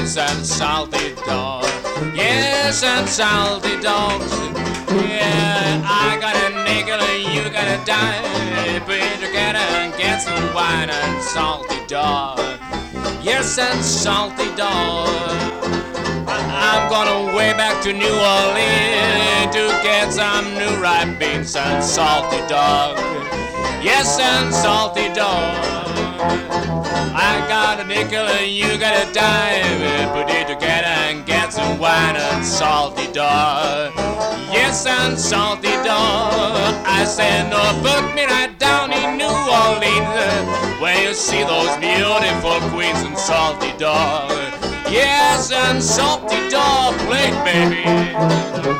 beans and salty dog. Yes, and salty dogs. Yeah, I got a nickel and you got a dime. Put it together and get some wine and salty dog. Yes, and salty dog. I'm gonna way back to New Orleans to get some new ripe beans and salty dog. Yes, and salty dog. I got a nickel and you got a dime. Put it together and get some wine and salty dog. Yes, and salty dog. I said, no, put me right down in New Orleans, where you see those beautiful queens and salty dog. Yes, and salty dog, play, baby.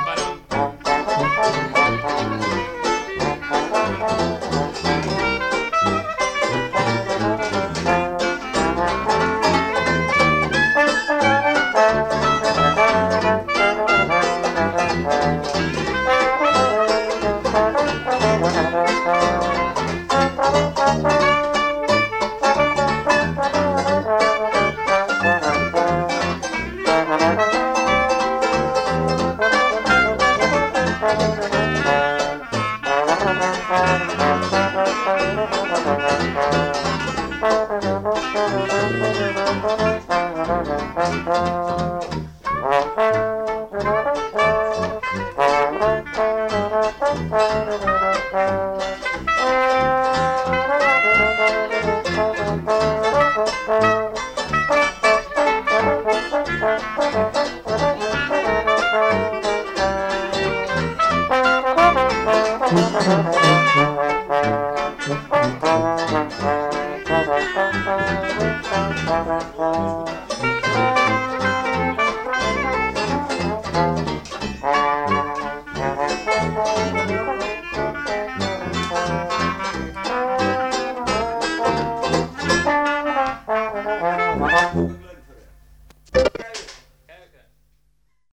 Thank you.